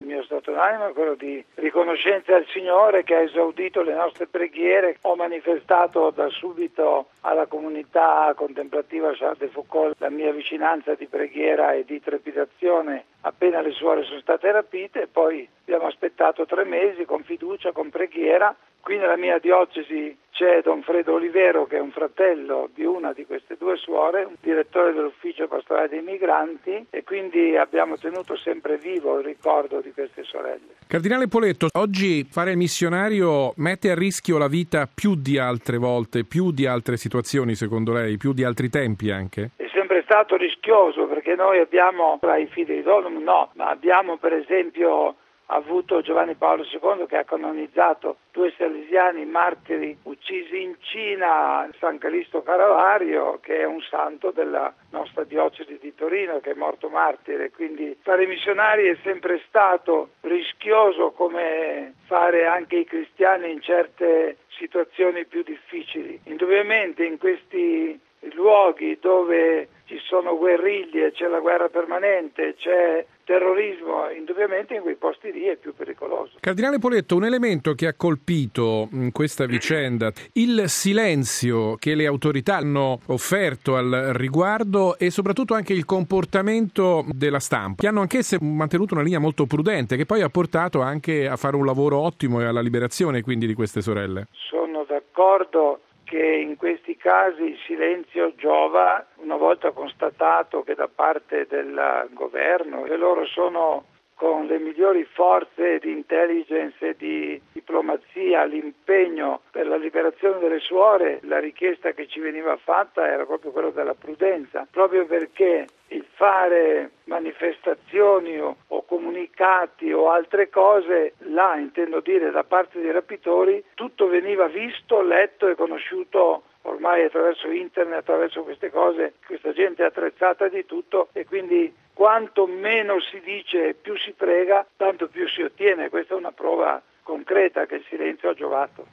Il mio stato d'animo è quello di riconoscenza al Signore che ha esaudito le nostre preghiere. Ho manifestato da subito alla comunità contemplativa Charles de Foucauld la mia vicinanza di preghiera e di trepidazione appena le suore sono state rapite, e poi abbiamo aspettato 3 mesi con fiducia, con preghiera. Qui nella mia diocesi c'è Don Fredo Olivero, che è un fratello di una di queste 2 suore, un direttore dell'ufficio pastorale dei migranti, e quindi abbiamo tenuto sempre vivo il ricordo di queste sorelle. Cardinale Poletto, oggi fare il missionario mette a rischio la vita più di altre volte, più di altre situazioni secondo lei, più di altri tempi anche? È sempre stato rischioso, perché noi abbiamo tra i fidei Donum ma abbiamo per esempio avuto Giovanni Paolo II che ha canonizzato 2 salesiani martiri uccisi in Cina, San Callisto Caravario, che è un santo della nostra diocesi di Torino, che è morto martire. Quindi fare missionari è sempre stato rischioso, come fare anche i cristiani in certe situazioni più difficili. Indubbiamente in questi luoghi dove ci sono guerriglie, c'è la guerra permanente, c'è terrorismo, indubbiamente in quei posti lì è più pericoloso. Cardinale Poletto, un elemento che ha colpito in questa vicenda, il silenzio che le autorità hanno offerto al riguardo e soprattutto anche il comportamento della stampa, che hanno anch'esse mantenuto una linea molto prudente, che poi ha portato anche a fare un lavoro ottimo e alla liberazione quindi di queste sorelle. Sono d'accordo che in questi casi il silenzio giova, una volta constatato che da parte del governo, e loro sono con le migliori forze di intelligence e di diplomazia l'impegno per la liberazione delle suore, la richiesta che ci veniva fatta era proprio quella della prudenza, proprio perché il fare manifestazioni o comunicati o altre cose, là intendo dire da parte dei rapitori, tutto veniva visto, letto e conosciuto ormai attraverso internet, attraverso queste cose, questa gente è attrezzata di tutto, e quindi quanto meno si dice e più si prega, tanto più si ottiene. Questa è una prova concreta che il silenzio ha giovato.